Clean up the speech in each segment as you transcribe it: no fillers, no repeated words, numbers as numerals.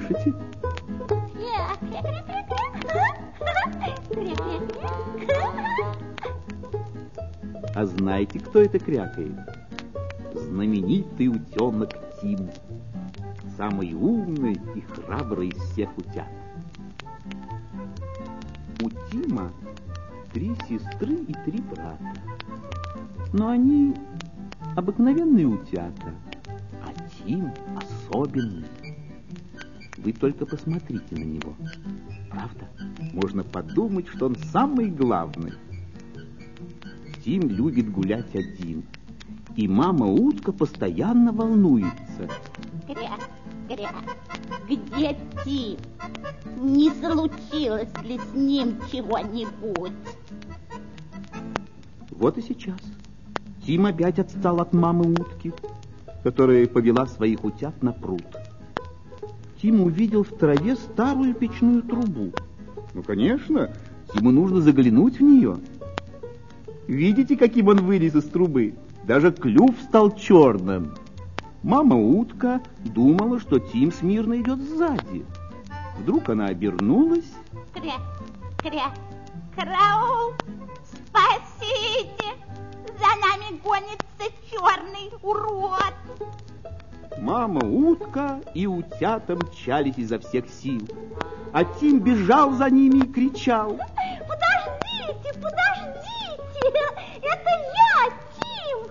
слышите? А знаете, кто это крякает? Знаменитый утенок Тим. Самый умный и храбрый из всех утят. У Тима 3 сестры и 3 брата. Но они обыкновенные утята, а Тим особенный. Вы только посмотрите на него. Правда? Можно подумать, что он самый главный. Тим любит гулять один. И мама-утка постоянно волнуется. Где Тим? Не случилось ли с ним чего-нибудь? Вот и сейчас. Тим опять отстал от мамы-утки, которая повела своих утят на пруд. Тим увидел в траве старую печную трубу. Ну, конечно, Тиму нужно заглянуть в нее. Видите, каким он вылез из трубы? Даже клюв стал черным. Мама-утка думала, что Тим смирно идет сзади. Вдруг она обернулась. Караул! Спасите! За нами гонится черный урод! Мама-утка и утята мчались изо всех сил. А Тим бежал за ними и кричал. Подождите! Это я, Тим!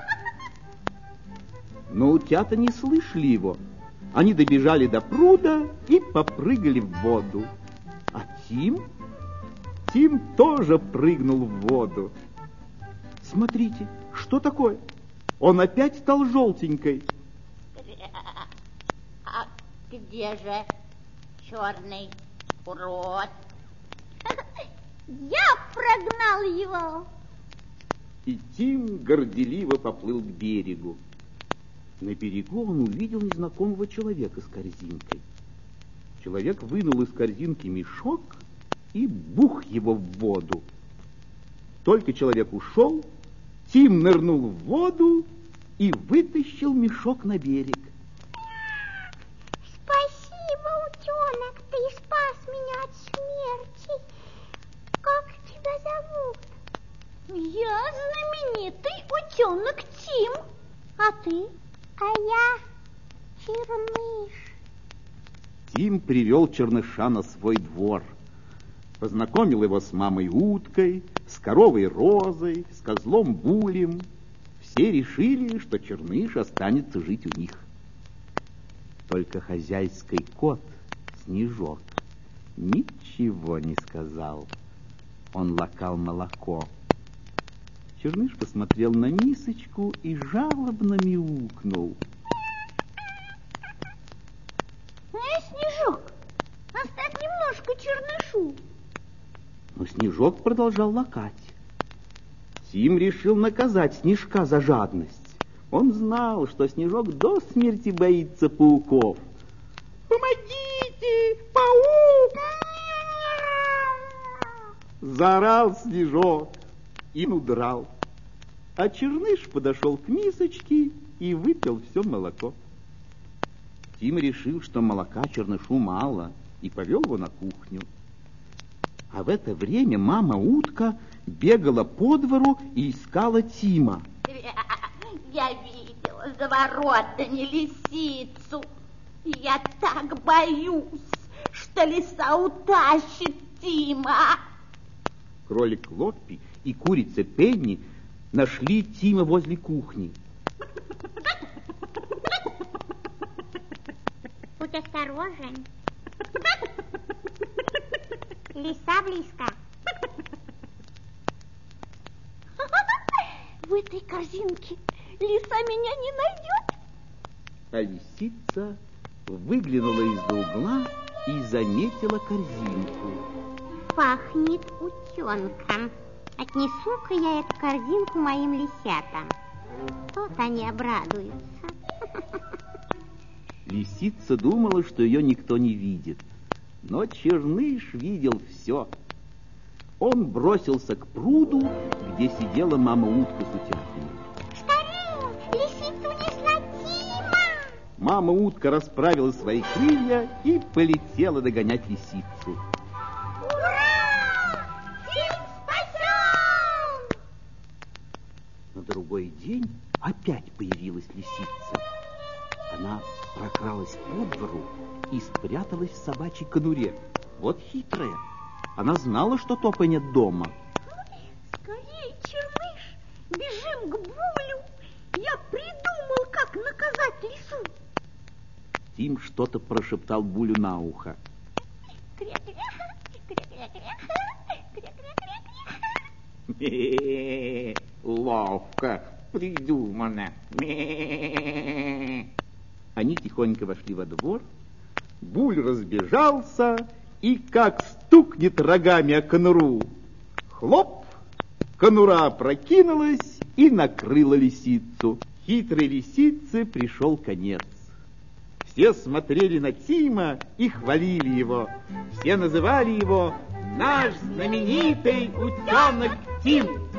Но утята не слышали его. Они добежали до пруда и попрыгали в воду. А Тим тоже прыгнул в воду. Смотрите, что такое? Он опять стал желтенькой. А где же черный урод? Я прогнал его. И Тим горделиво поплыл к берегу. На берегу он увидел незнакомого человека с корзинкой. Человек вынул из корзинки мешок и бух его в воду. Только человек ушел, Тим нырнул в воду и вытащил мешок на берег. Спасибо, утенок, ты спас меня от смерти. Как тебя зовут? Я знаменитый утенок Тим. А ты? А я Черныш. Тим привел Черныша на свой двор. Познакомил его с мамой-уткой, с коровой Розой, с козлом Булем. Все решили, что Черныш останется жить у них. Только хозяйский кот Снежок ничего не сказал. Он лакал молоко. Черныш посмотрел на мисочку и жалобно мяукнул. Снежок, оставь немножко Чернышу. Но Снежок продолжал лакать. Тим решил наказать Снежка за жадность. Он знал, что Снежок до смерти боится пауков. «Помогите, паук!» заорал Снежок и удрал. А Черныш подошел к мисочке и выпил все молоко. Тим решил, что молока Чернышу мало, и повел его на кухню. А в это время мама-утка бегала по двору и искала Тима. Я видела за воротами лисицу. Я так боюсь, что лиса утащит Тима. Кролик Лоппи и курица Пенни нашли Тима возле кухни. Будь осторожен. Лиса близко. В этой корзинке лиса меня не найдет. А лисица выглянула из-за угла и заметила корзинку. Пахнет утенком. Отнесу-ка я эту корзинку моим лисятам. Тут они обрадуются. Лисица думала, что ее никто не видит. Но Черныш видел все. Он бросился к пруду, где сидела мама-утка с утятами. Скорее, лисица унесла Тима! мама утка расправила свои крылья и полетела догонять лисицу. Ура! Тим спасен! На другой день опять появилась лисица. Она прокралась по двору и спряталась в собачьей конуре. Вот хитрая. Она знала, что Топа нет дома. Скорее, Черныш, бежим к Булю. Я придумал, как наказать лису. Тим что-то прошептал Булю на ухо. Ловко придумано. Они тихонько вошли во двор. Буль разбежался и как стукнет рогами о конуру. Хлоп! Конура опрокинулась и накрыла лисицу. Хитрой лисице пришел конец. Все смотрели на Тима и хвалили его. Все называли его «Наш знаменитый утенок Тим».